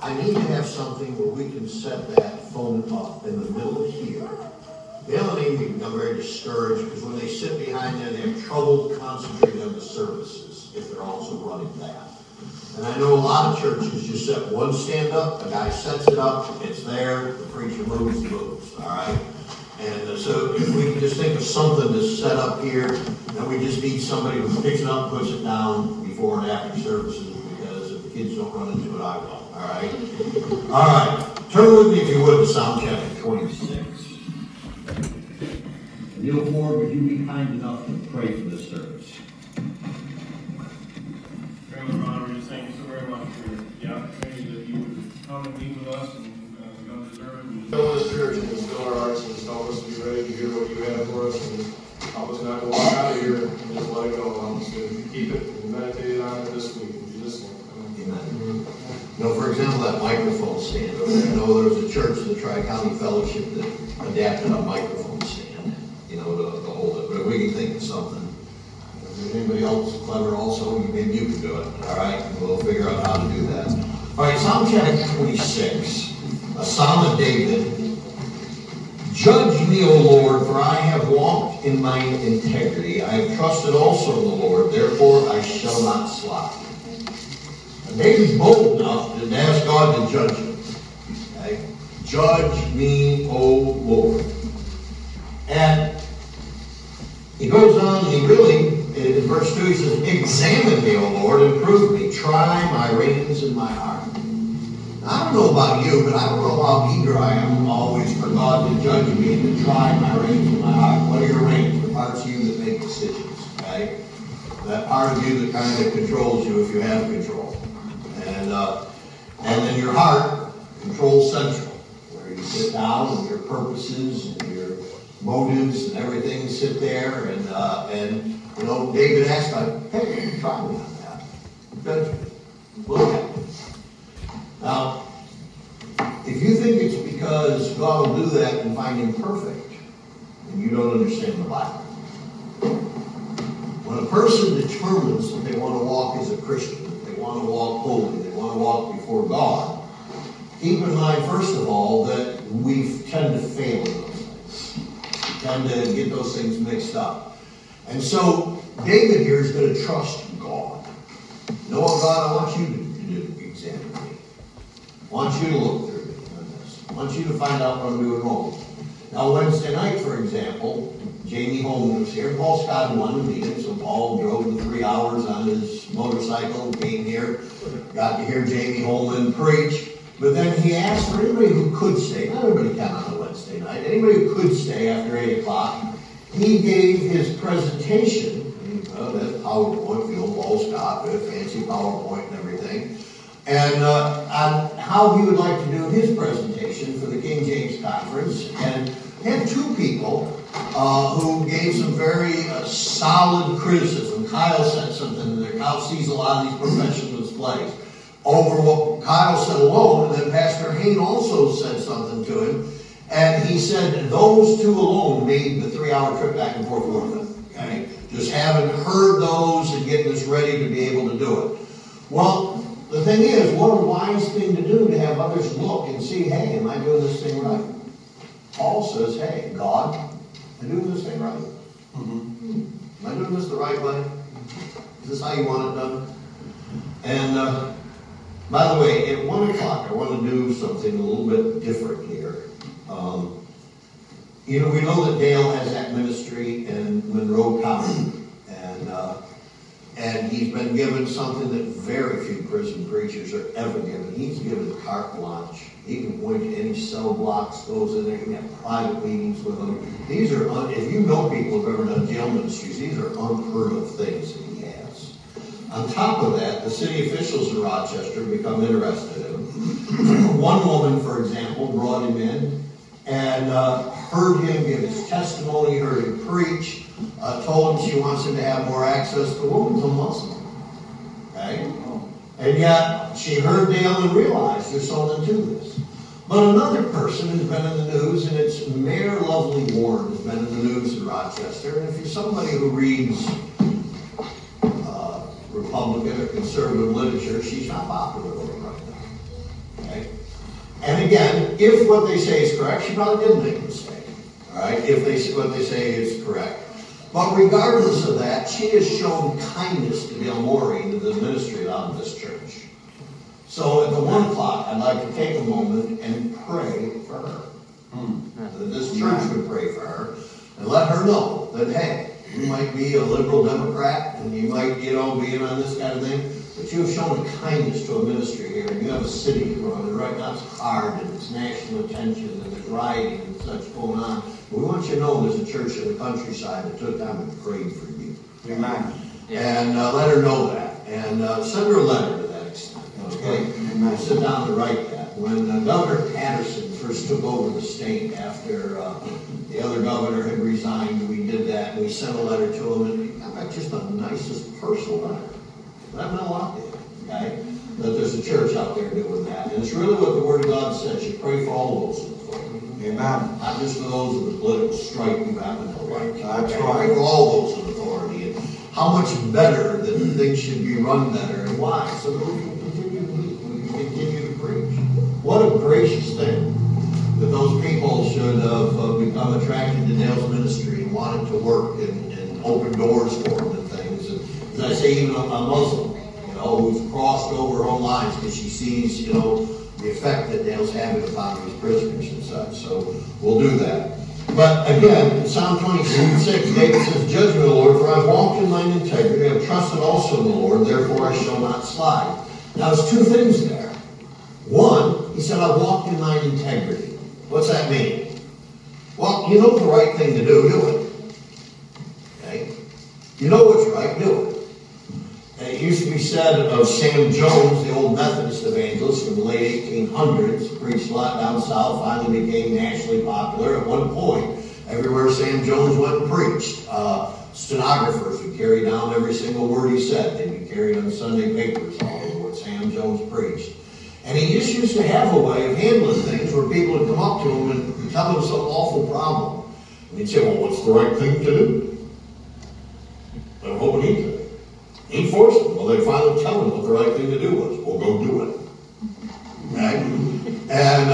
I need to have something where we can set that phone up in the middle here. Dale and Amy become very discouraged because when they sit behind there, they have trouble concentrating on the services if they're also running that. And I know a lot of churches just set one stand up, a guy sets it up, it's there, the preacher moves, all right? And so if we can just think of something to set up here, then we just need somebody who picks it up, puts it down before and after services, because if the kids don't run into it, I will. All right? All right. Turn with me, if you would, to Psalm chapter 26. Neil Ford, would you be kind enough to pray for this service? Grandma Ron, we just thank you so very much for the opportunity that you would come and meet with us, and we don't deserve it. Fill this church and instill our hearts and help us to be ready to hear what you have for us, and help us not to walk out of here and just let it go. Help us to keep it and meditate on it this week. In Jesus' name. Amen. You know, for example, that microphone stand over there. I know there was a church, the Tri-County Fellowship, that adapted a microphone stand, you know, to hold it. But we can think of something. If there's anybody else clever also, maybe you can do it. All right? And we'll figure out how to do that. All right, Psalm chapter 26, a Psalm of David. Judge me, O Lord, for I have walked in my integrity. I have trusted also in the Lord, therefore I shall not slide. David's bold enough to ask God to judge him. Okay? Judge me, O Lord. And he goes on, and he really, in verse 2, he says, examine me, O Lord, and prove me. Try my reins and my heart. Now, I don't know about you, but I don't know how eager I am always for God to judge me and to try my reins and my heart. What are your reins? The parts of you that make decisions. Okay? That part of you that kind of controls you if you have control. And then your heart, control central, where you sit down and your purposes and your motives and everything sit there. And you know, David asked God, hey, try me on that. Judge me. Look at me. Now, if you think it's because God will do that and find him perfect, then you don't understand the Bible. When a person determines that they want to walk as a Christian, they want to walk holy, they want to walk before God, keep in mind, first of all, that we tend to fail in those things. We tend to get those things mixed up. And so, David here is going to trust God. Know what, God, I want you to do, examine me. I want you to look through me on this. I want you to find out what I'm doing wrong. Now, Wednesday night, for example, Jamie Holman was here. Paul Scott wanted to meet him, so Paul drove the 3 hours on his motorcycle, came here, got to hear Jamie Holman preach. But then he asked for anybody who could stay. Not everybody can on a Wednesday night. Anybody who could stay after 8 o'clock. He gave his presentation. That's PowerPoint, you know, Paul Scott, with fancy PowerPoint and everything. And on how he would like to do his presentation for the King James Conference. And had two people who gave some very solid criticism. Kyle said something in there. Kyle sees a lot of these professional displays. Over what Kyle said alone, and then Pastor Hain also said something to him. And he said those two alone made the 3-hour trip back and forth worth it. Okay? Just having heard those and getting us ready to be able to do it. Well, the thing is, what a wise thing to do to have others look and see, hey, am I doing this thing right? Paul says, hey, God, am I doing this thing right? Am I doing this the right way? Is this how you want it done? And by the way, at 1 o'clock, I want to do something a little bit different here. You know, we know that Dale has that ministry in Monroe County, and he's been given something that very few prison preachers are ever given. He's given carte blanche. He can point to any cell blocks, goes in there, he can have private meetings with them. These are, if you know people who've ever done jail ministries, these are unheard of things that he has. On top of that, the city officials in Rochester become interested in him. One woman, for example, brought him in and heard him give his testimony, heard him preach, told him she wants him to have more access. The woman's a Muslim. Okay? And yet, she heard Dale and realized there's something to this. But another person has been in the news, and it's Mayor Lovely Warren has been in the news in Rochester. And if you're somebody who reads Republican or conservative literature, she's not popular with him right now. Okay? And again, if what they say is correct, she probably did make a mistake. All right? If what they say is correct. But regardless of that, she has shown kindness to Gail Morey and to the ministry out of this church. So at the 1 o'clock, I'd like to take a moment and pray for her. That this church would pray for her and let her know that, hey, you might be a liberal Democrat and you might, be in on this kind of thing, but you have shown a kindness to a ministry here, and you have a city to run, and right now it's hard, and it's national attention, and there's rioting and such going on. But we want you to know there's a church in the countryside that took time and prayed for you. Amen. And let her know that. And send her a letter to that extent. Okay? Amen. Sit down and write that. When Governor Patterson first took over the state after the other governor had resigned, we did that, and we sent a letter to him, and he got back just the nicest personal letter. That meant a lot to him, okay? That there's a church out there doing that. And it's really what the Word of God says. You pray for all those in authority. Amen. Not just for those in the political strife you happen to like. That's Okay? right. Pray for all those in authority. And how much better that things should be run better, and why? So that we can continue to meet, we can continue to preach. What a gracious thing that those people should have become attracted to Dale's ministry and wanted to work and open doors for them and things. And as I say, even a Muslim, who's crossed over her own lines because she sees, the effect that Dale's having upon these prisoners and such. So we'll do that. But again, in Psalm 26, David says, "Judge me, O Lord, for I have walked in mine integrity. I have trusted also in the Lord, therefore I shall not slide." Now there's two things there. One, he said, "I've walked in mine integrity." What's that mean? Well, you know the right thing to do it. Okay? You know what's right, do it. And it used to be said of Sam Jones, the old Methodist evangelist from the late 1800s, preached a lot down south, finally became nationally popular. At one point, everywhere Sam Jones went and preached, stenographers would carry down every single word he said. They'd be carried on Sunday papers all over what Sam Jones preached. And he just used to have a way of handling things where people would come up to him and tell him some awful problem. And he'd say, "Well, what's the right thing to do?" They're hoping he'd do it. He'd force them. Well, they finally tell him what the right thing to do was. Well, go do it. Right? And,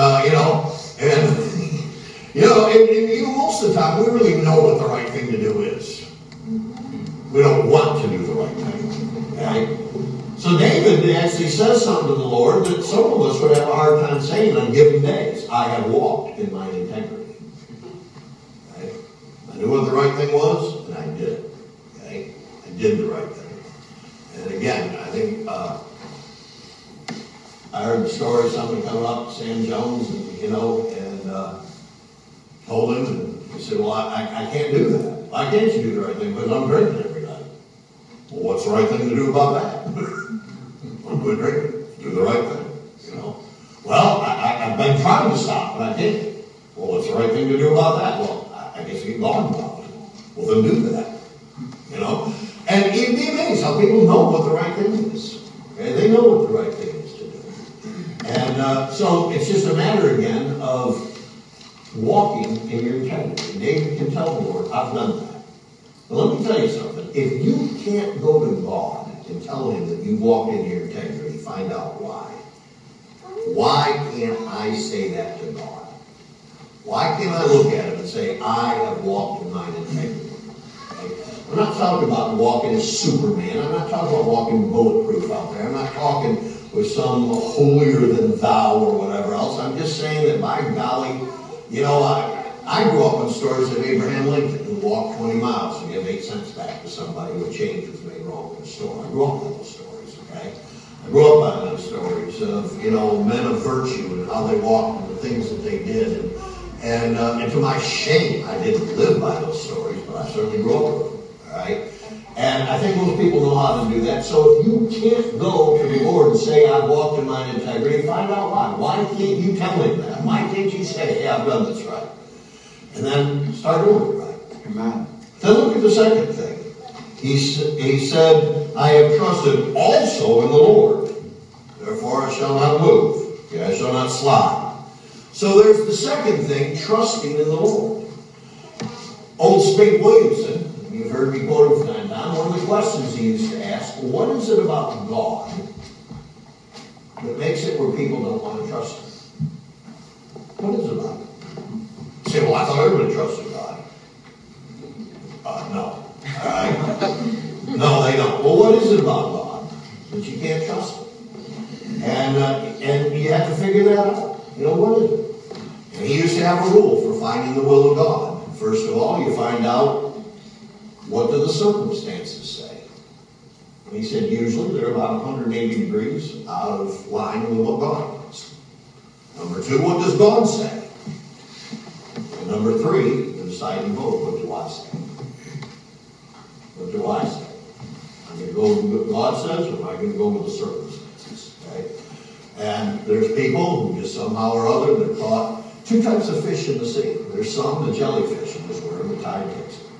and most of the time, we really know what the right thing to do is. We don't want to do the right thing. Right? So David actually says something to the Lord that some of us would have a hard time saying on given days. I have walked in my integrity. Right? I knew what the right thing was, and I did it. Okay? I did the right thing. And again, I think I heard the story of somebody coming up, Sam Jones, and told him, and he said, "Well, I can't do that." "Why can't you do the right thing?" "Because I'm drinking every night." "Well, what's the right thing to do about that?" "I'm quit drinking. Do the right thing." "Well, I've been trying to stop, but I can't." "Well, what's the right thing to do about that?" "Well, I guess get gone about it." "Well, then do that." And you'd be amazed how people know what the right thing is. Okay? They know what the right thing is to do. And so it's just a matter, again, of walking in your integrity. David can tell the Lord, "I've done that." But let me tell you something. If you can't go to God and tell him that you walked in your integrity, find out why. Why can't I say that to God? Why can't I look at him and say, "I have walked in mine integrity"? I'm not talking about walking as Superman. I'm not talking about walking bulletproof out there. I'm not talking with some holier than thou or whatever else. I'm just saying that, by golly, I grew up on stories of Abraham Lincoln, who walked 20 miles to give 8 cents back to somebody when change was made wrong in the store. I grew up on those stories, okay? I grew up on those stories of, men of virtue and how they walked and the things that they did. And to my shame, I didn't live by those stories, but I certainly grew up with them. Right? And I think most people know how to do that. So if you can't go to the Lord and say, "I've walked in mine integrity," find out why. Why can't you tell him that? Why can't you say, "Hey, I've done this right"? And then start doing it right. Amen. Then look at the second thing. He said, "I have trusted also in the Lord. Therefore I shall not move. Okay, I shall not slide." So there's the second thing, trusting in the Lord. Old Spink Williamson, you've heard me quote him from time to time, one of the questions he used to ask, what is it about God that makes it where people don't want to trust him? What is it about it? You say, well, I thought everybody trusted God. No. All right? No, they don't. Well, what is it about God that you can't trust him? And you have to figure that out. You know, what is it? And he used to have a rule for finding the will of God. First of all, you find out, what do the circumstances say? And he said usually they're about 180 degrees out of line with what God wants. Number two, what does God say? And number three, the deciding vote, what do I say? What do I say? I'm going to go with what God says, or am I going to go with the circumstances? Okay? And there's people who just somehow or other, they're caught. Two types of fish in the sea. There's some, the jellyfish, and just wherever the tide takes it.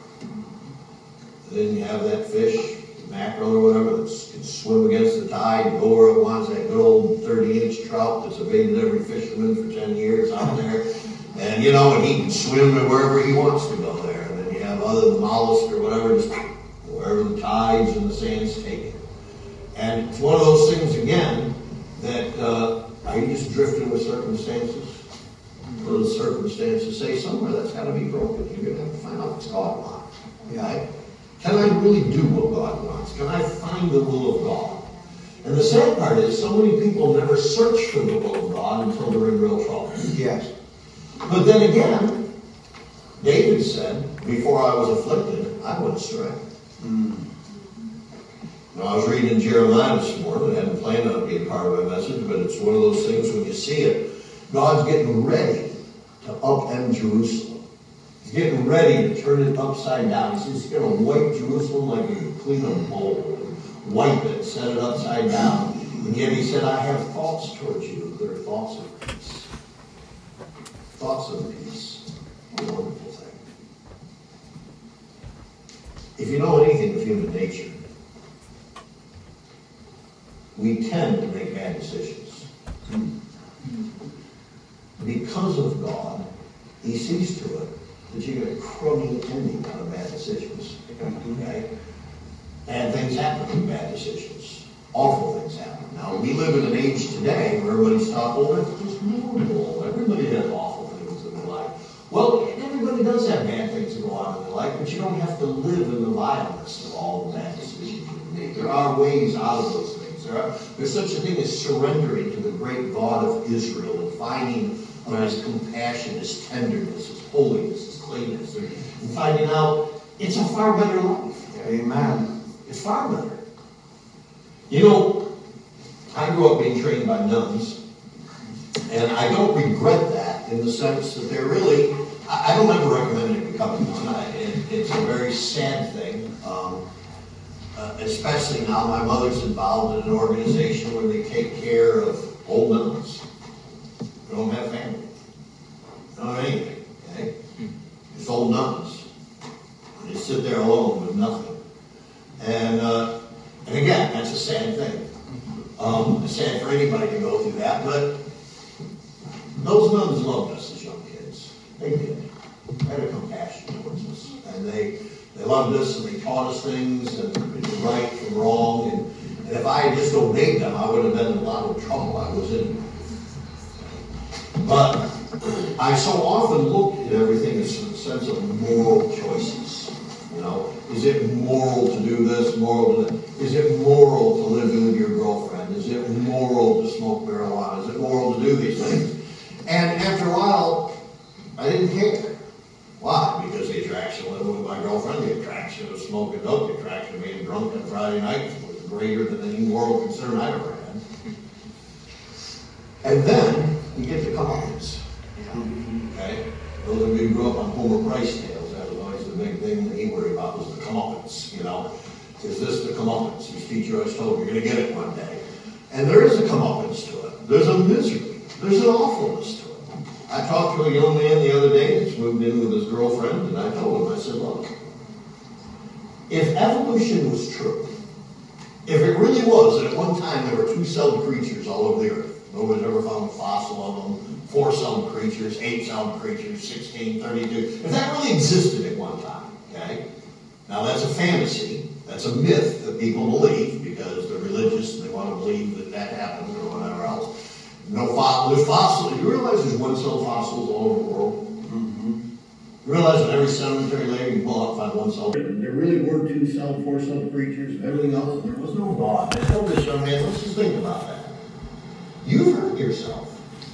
Then you have that fish, mackerel or whatever, that can swim against the tide and go where it wants, that good old 30-inch trout that's evaded every fisherman for 10 years out there. And, you know, and he can swim to wherever he wants to go there. And then you have other mollusks or whatever, just wherever the tides and the sands take it. And it's one of those things, again, that are you just drifting with circumstances? Well, the circumstances say somewhere that's got to be broken. You're going to have to find out what's God wants. Okay? Can I really do what God wants? Can I find the will of God? And the sad part is, so many people never search for the will of God until they're in real trouble. Yes. But then again, David said, before I was afflicted, I went astray. Now, I was reading Jeremiah this morning. I hadn't planned on it being part of my message, but it's one of those things when you see it, God's getting ready to upend Jerusalem. He's getting ready to turn it upside down. He says he's going to wipe Jerusalem like you clean a bowl. Wipe it, set it upside down. And yet he said, I have thoughts towards you that are thoughts of peace. Thoughts of peace. What a wonderful thing. If you know anything of human nature, we tend to make bad decisions. Because of God, he sees to it that you get a crummy ending out of bad decisions. Okay? And things happen in bad decisions. Awful things happen. Now, we live in an age today where everybody's taught, well, that's just normal. Everybody has awful things in their life. Well, everybody does have bad things that go on in their life, but you don't have to live in the vileness of all the bad decisions you make. There are ways out of those things. There's such a thing as surrendering to the great God of Israel and finding his compassion, his tenderness, his holiness, his cleanness, and finding out it's a far better life. Amen. It's far better. You know, I grew up being trained by nuns, and I don't regret that in the sense that they're really, I don't ever recommend it becoming a nun. It's a very sad thing. Especially now, my mother's involved in an organization where they take care of old nuns. They don't have family. They don't have anything. Okay? It's old nuns. They sit there alone with nothing. And again, that's a sad thing. It's sad for anybody to go through that, but those nuns loved us as young kids. They did. They had a compassion towards us. And they loved us and they taught us things and right from wrong. And if I had just obeyed them, I would have been in a lot of trouble I was in. But I so often look at everything as a sense of moral choices. You know, is it moral to do this, moral to that? Is it moral to live with your girlfriend? Is it moral to smoke marijuana? Is it moral to do these things? And after a while, I didn't care. Why? Because the attraction of living with my girlfriend, the attraction of smoking dope, the attraction of being drunk on Friday nights was greater than any moral concern I've ever had. And then you get the comeuppance. Okay? Those of you who grew up on Homer Price tales, that was always the big thing that he worried about was the comeuppance. You know, is this the comeuppance? His teacher always told him, you're going to get it one day. And there is a comeuppance to it. There's a misery. There's an awfulness to it. I talked to a young man the other day that's moved in with his girlfriend, and I told him, I said, look, if evolution was true, if it really was that at one time there were two-celled creatures all over the earth, nobody's ever found a fossil of them, 4-celled creatures, 8-celled creatures, 16, 32, if that really existed at one time, okay? Now that's a fantasy That's a myth that people believe because they're religious and they want to believe that that happened or whatever else. No fossil. There's fossils. You realize there's one-cell fossils all over the world? You realize in every cemetery later you pull out and find one cell. There really were 2-cell, 4-cell creatures and everything else. There was no God. I told this young man, let's just think about that. You've hurt yourself.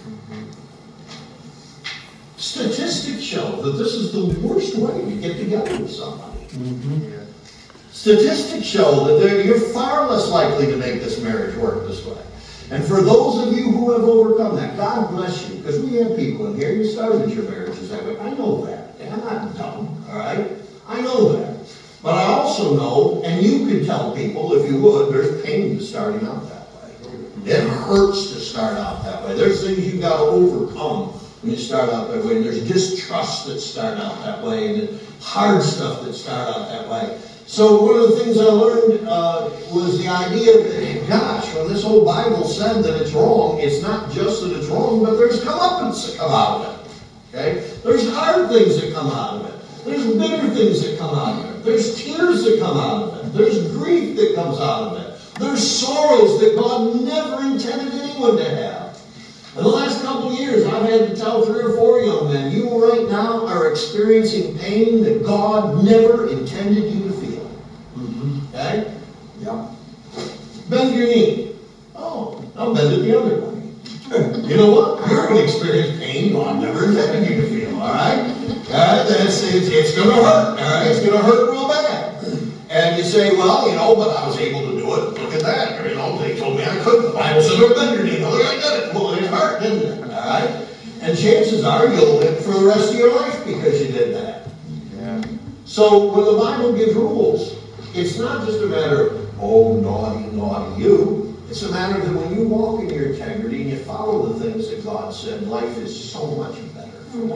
Statistics show that this is the worst way to get together with somebody. Yeah. Statistics show that you're far less likely to make this marriage work this way. And for those of you who have overcome that, God bless you, because we have people in here, you started your marriages that way. I know that. And I'm not dumb, all right? I know that. But I also know, and you could tell people, if you would, there's pain to starting out that way. It hurts to start out that way. There's things you've got to overcome when you start out that way. And there's distrust that start out that way, and hard stuff that start out that way. So one of the things I learned was the idea that, gosh, when this whole Bible said that it's wrong, it's not just that it's wrong, but there's comeuppance that come out of it. Okay? There's hard things that come out of it. There's bitter things that come out of it. There's tears that come out of it. There's grief that comes out of it. There's sorrows that God never intended anyone to have. In the last couple of years, I've had to tell 3 or 4 young men, you right now are experiencing pain that God never intended you to feel. Okay? Yeah. Bend your knee. Oh, I'll bend it the other way. You know what? You're going to experience pain God never intended you to feel, all right? It's going to hurt, all right? It's going to hurt real bad. And you say, well, you know, but I was able to do it. Look at that. Or, you know, they told me I couldn't. The Bible said, don't bend your knee. Look, I did it. Well, it hurt, didn't it? All right? And chances are you'll live for the rest of your life because you did that. Yeah. So when the Bible gives rules, it's not just a matter of, oh, naughty, naughty you. It's a matter that when you walk in your integrity and you follow the things that God said, life is so much better.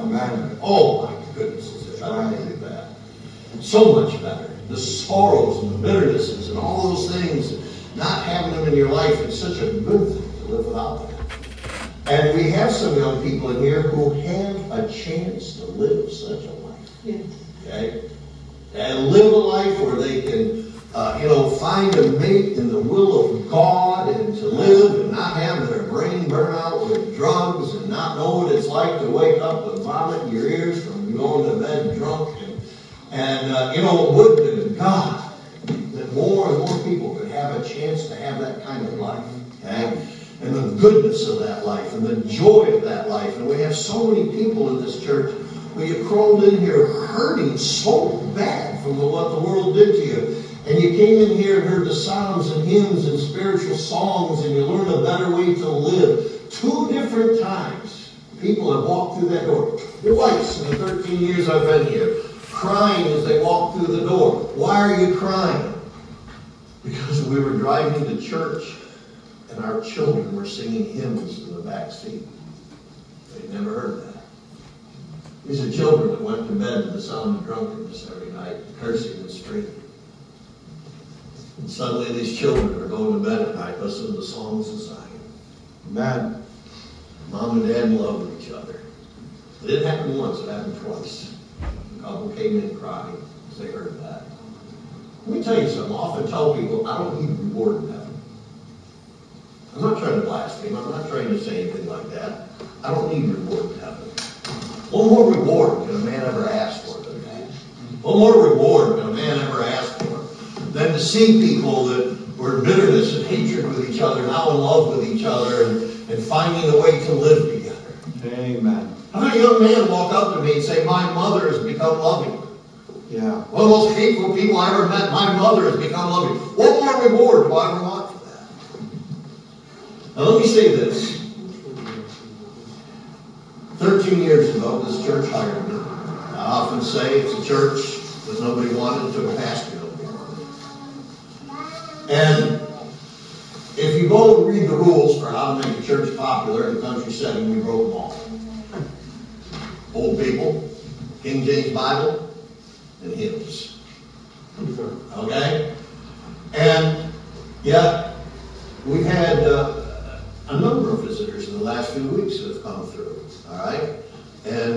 Oh, my goodness, is it better to do that? So much better. The sorrows and the bitternesses and all those things, not having them in your life, it's such a good thing to live without them. And we have some young people in here who have a chance to live such a life. Yes. Okay? And live a life where they can, find a mate in the will of God and to live and not have their brain burn out with drugs and not know what it's like to wake up with vomit in your ears from going to bed drunk. Would to God that more and more people could have a chance to have that kind of life. Okay? And the goodness of that life and the joy of that life. And we have so many people in this church who you crawled in here hurting so bad from what the world did to you. And you came in here and heard the psalms and hymns and spiritual songs and you learned a better way to live. 2 different times, people have walked through that door. Twice in the 13 years I've been here, crying as they walk through the door. Why are you crying? Because we were driving to church and our children were singing hymns in the back seat. They'd never heard that. These are children that went to bed to the sound of drunkenness every night, cursing and screaming. And suddenly these children are going to bed at night listening to the songs of Zion. Amen. Mom and Dad loved each other. It didn't happen once, it happened twice. A couple came in crying as they heard that. Let me tell you something. I often tell people, I don't need reward in heaven. I'm not trying to blaspheme. I'm not trying to say anything like that. I don't need reward in heaven. One more reward can a man ever ask for than that. One more reward can a man ever ask for than to see people that were in bitterness and hatred with each other, now in love with each other, and finding a way to live together. Amen. I had a young man walk up to me and say, my mother has become loving. Yeah. One of the most hateful people I ever met, my mother has become loving. What more reward do I ever want for that? Now let me say this. 13 years ago, this church hired me. I often say it's a church that nobody wanted, took a pastor nobody wanted. And if you go and read the rules for how to make a church popular in a country setting, we wrote them all. Old people, King James Bible, and hymns. Okay? And yet, we've had a number of visitors in the last few weeks that have come through. All right? And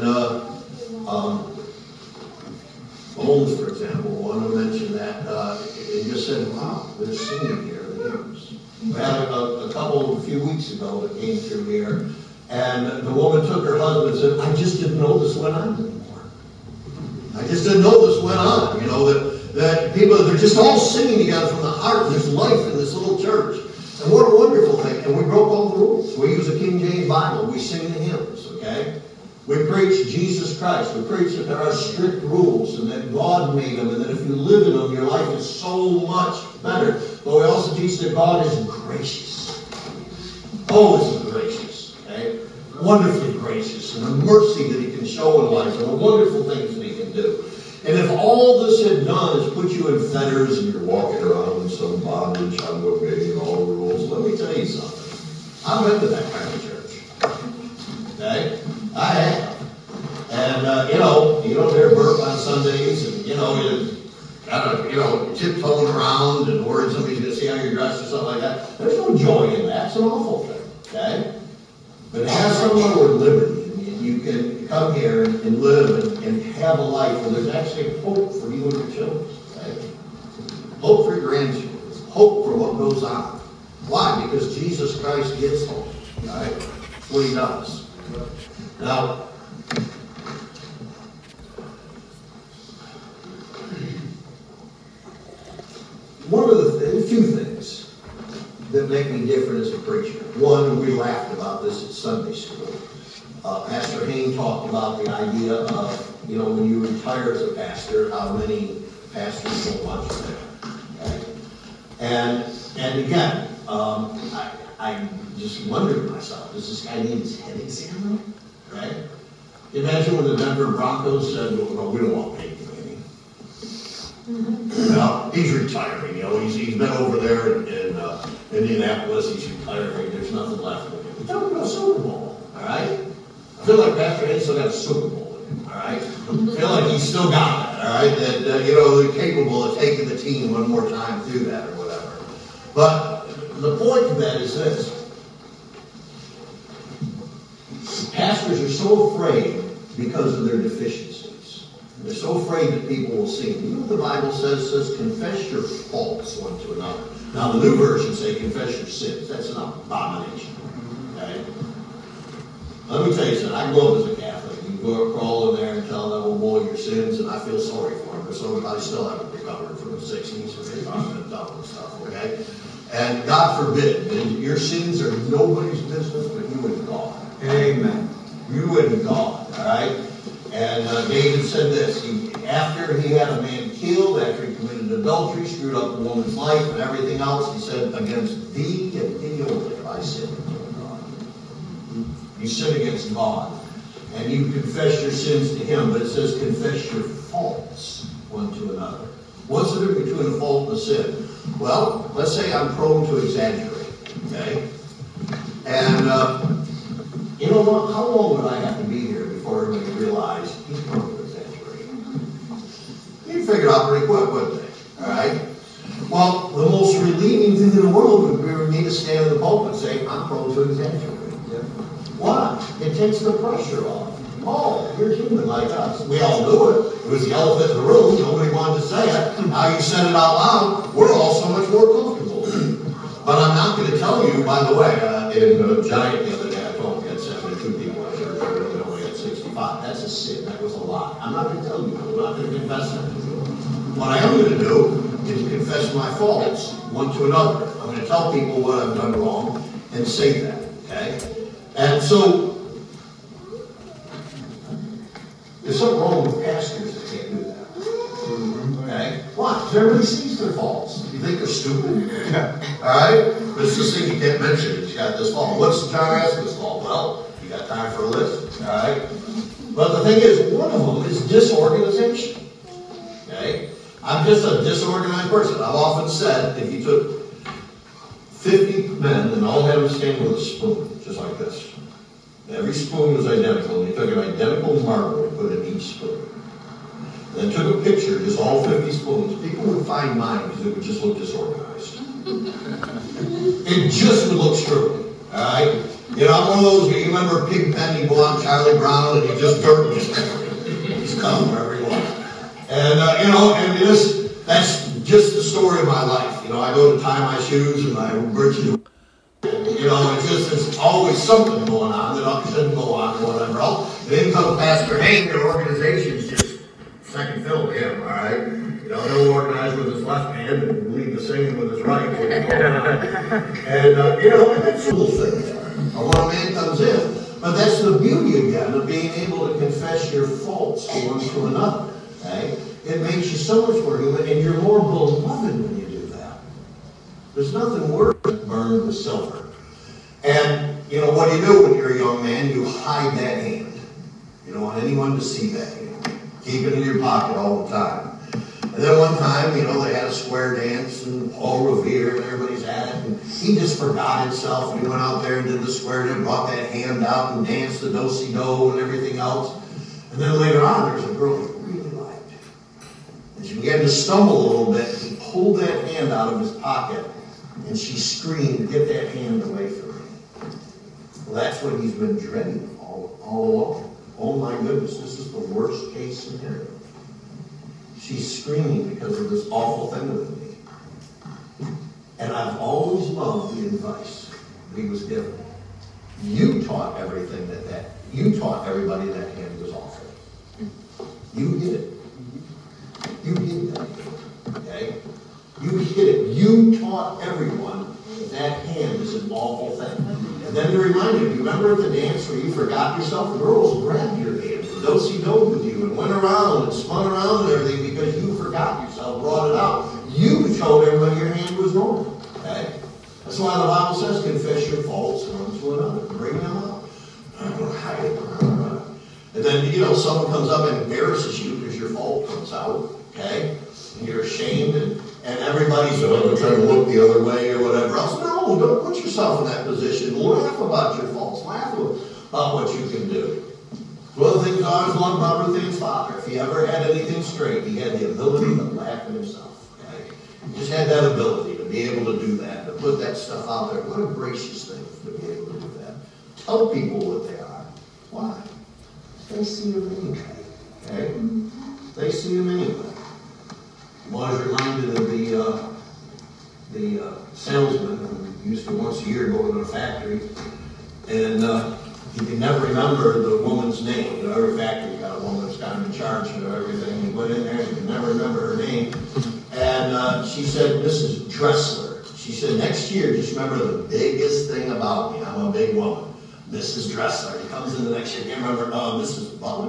Holmes, for example, I want to mention that in just wow, they're singing here, the hymns. We had a few weeks ago that came through here, and the woman took her husband and said, I just didn't know this went on anymore. I just didn't know this went on. You know, that people, they're just all singing together from the heart. There's life in this little church. And what a wonderful thing. And we broke all the rules. We use a King James Bible. We sing the hymns, okay? We preach Jesus Christ. We preach that there are strict rules and that God made them and that if you live in them, your life is so much better. But we also teach that God is gracious. Always gracious, okay? Wonderfully gracious, and the mercy that He can show in life and the wonderful things that He can do. And if all this had done is put you in fetters and you're walking around in some bondage, I'm obeying all the rules, let me tell you something. I've been to that kind of church. Okay? I have. And, you don't hear burp on Sundays and, tiptoeing around and worried somebody's going to see how you're dressed or something like that. There's no joy in that. It's an awful thing. Okay? But it has somewhere with liberty. You can come here and live and have a life where there's actually hope for you and your children. Right? Hope for your grandchildren. Hope for what goes on. Why? Because Jesus Christ gives hope. Right? That's what He does. Now, a few things that make me different as a preacher. One, we laughed about this at Sunday school. Pastor Hain talked about the idea of, when you retire as a pastor, how many pastors don't want you there. Okay? And again, I just wondered to myself, does this guy need his head examined? Right? Imagine when the Denver Broncos said, well, we don't want Peyton Manning. Well, he's retiring. He's been over there in Indianapolis. He's retiring. There's nothing left of him. We're talking about Super Bowl. All right? I feel like Pastor Hayes still got a Super Bowl in him. All right? I feel like he's still got that. All right? That they're capable of taking the team one more time through that or whatever. But the point of that is this. Pastors are so afraid because of their deficiencies. They're so afraid that people will see them. You know what the Bible says? It says, confess your faults one to another. Now, the New Version says, confess your sins. That's an abomination. Okay? Let me tell you something. I grew up as a Catholic. You go crawl in there and tell that old boy your sins, and I feel sorry for him. But somebody still haven't recovered from the 60s or they've been done and stuff, okay? And God forbid, your sins are nobody's business but you and God. Amen. You and God, all right? And David said this, after he had a man killed, after he committed adultery, screwed up a woman's life and everything else, he said, against thee and thee only have I sinned, God. You sin against God. And you confess your sins to Him, but it says confess your faults one to another. What's the difference between a fault and a sin? Well, let's say I'm prone to exaggerate, okay? And you know what? How long would I have to be here before everybody realized he's prone to exaggerate? You'd figure it out pretty quick, wouldn't they? All right? Well, the most relieving thing in the world would be for me to stand in the pulpit and say, I'm prone to exaggerate. Why? It takes the pressure off. Oh, you're human like us. We all knew it. It was the elephant in the room. Nobody wanted to say it. Now you said it out loud. We're all so much more comfortable. But I'm not going to tell you, by the way, in Giant the other day, I told me I had 72 people at church. I really only had 65. That's a sin. That was a lie. I'm not going to tell you. I'm not going to confess that. What I am going to do is confess my faults one to another. I'm going to tell people what I've done wrong and say that. Okay? And so, there's something wrong with pastors that can't do that. Okay? Why? Because everybody sees their faults. You think they're stupid? Alright? But it's this thing you can't mention. You got this fault. What's John Rasmus' fault? Well, you got time for a list. Alright? But the thing is, one of them is disorganization. Okay? I'm just a disorganized person. I've often said, if you took 50 men and all had them stand with a spoon, just like this. Every spoon was identical, and you took an identical marble and put it in each spoon. And then took a picture, just all 50 spoons. People would find mine because it would just look disorganized. It just would look screwy. Alright? I'm one of those, you remember Pigpen, you go on Charlie Brown, and you just dirt he's coming wherever you want. And, and that's just the story of my life. I go to tie my shoes and my britches. It's just, there's always something going on that shouldn't go on or whatever else. And then comes Pastor Hank, their organization's just second fiddle to him, all right? He'll organize with his left hand and lead the singing with his right. And that's a little thing there. Or when a man comes in. But that's the beauty again of being able to confess your faults one to another. Okay? It makes you so much more human, and you're more beloved when you do that. There's nothing worse than burned with silver. And, what do you do when you're a young man? You hide that hand. You don't want anyone to see that hand. Keep it in your pocket all the time. And then one time, they had a square dance, and Paul Revere, and everybody's at it, and he just forgot himself, and he went out there and did the square dance, brought that hand out and danced the do-si-do and everything else. And then later on, there's a girl he really liked. And she began to stumble a little bit, and he pulled that hand out of his pocket, and she screamed, "Get that hand away from me." Well, that's what he's been dreading all along. Oh my goodness, this is the worst case scenario. She's screaming because of this awful thing with me. And I've always loved the advice that he was given. You taught everything you taught everybody that hand was awful. You hid it. You hid that hand. Okay? You hid it. You taught everyone that hand is an awful thing. And then to remind you, remember at the dance where you forgot yourself? The girls grabbed your hand and do-si-do with you and went around and spun around and everything because you forgot yourself, brought it out. You showed everybody your hand was normal. Okay? That's why the Bible says, confess your faults one to another. Bring them out. Hide it. And then, someone comes up and embarrasses you because your fault comes out. Okay? And you're ashamed and everybody's trying to look the other way or whatever else. No, don't put yourself in that position. Laugh about your faults. Laugh about what you can do. One of the things I always loved about Ruth Ann's father, if he ever had anything straight, he had the ability to laugh at himself. Okay? He just had that ability to be able to do that, to put that stuff out there. What a gracious thing to be able to do that. Tell people what they are. Why? They see them anyway. Okay? They see them anyway. I was reminded of the salesman who used to once a year go to a factory, and he could never remember the woman's name. Every factory got a woman that's kind of in charge of everything. He went in there and he could never remember her name. And she said, "Mrs. Dressler." She said, "Next year, just remember the biggest thing about me. I'm a big woman. Mrs. Dressler." He comes in the next year, can't remember, Mrs. Butler.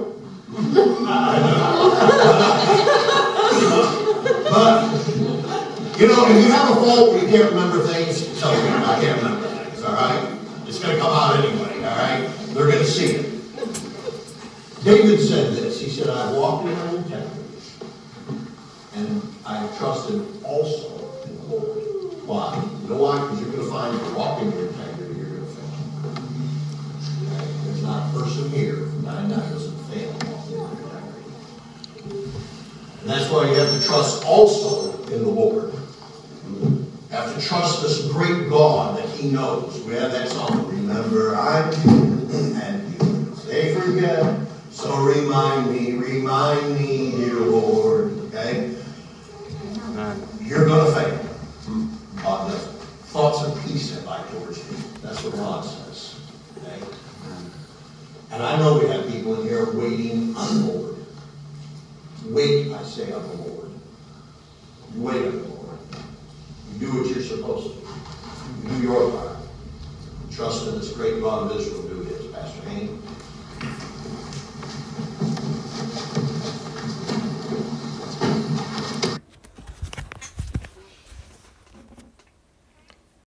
But, if you have a fault where you can't remember things, tell me I can't remember things, all right? It's going to come out anyway, all right? They're going to see it. David said this. He said, "I walked in my integrity, and I have trusted also in the Lord." Why? You know why? Because you're going to find if you walk in your integrity, you're going to fail. Okay? There's not a person here from 9 doesn't fail walking in their integrity. And that's why you have to trust also in the Lord. You have to trust this great God that He knows. We have that song, "Remember I'm human and you they forget. So remind me, dear Lord." Okay? You're going to fail. God doesn't. Thoughts of peace have I towards you. That's what God says. Okay? And I know we have people in here waiting on the Lord. Wait, I say, on the Lord. You wait on the Lord. You do what you're supposed to do. You do your part. Trust in this great God of Israel. Do his. Pastor Hank.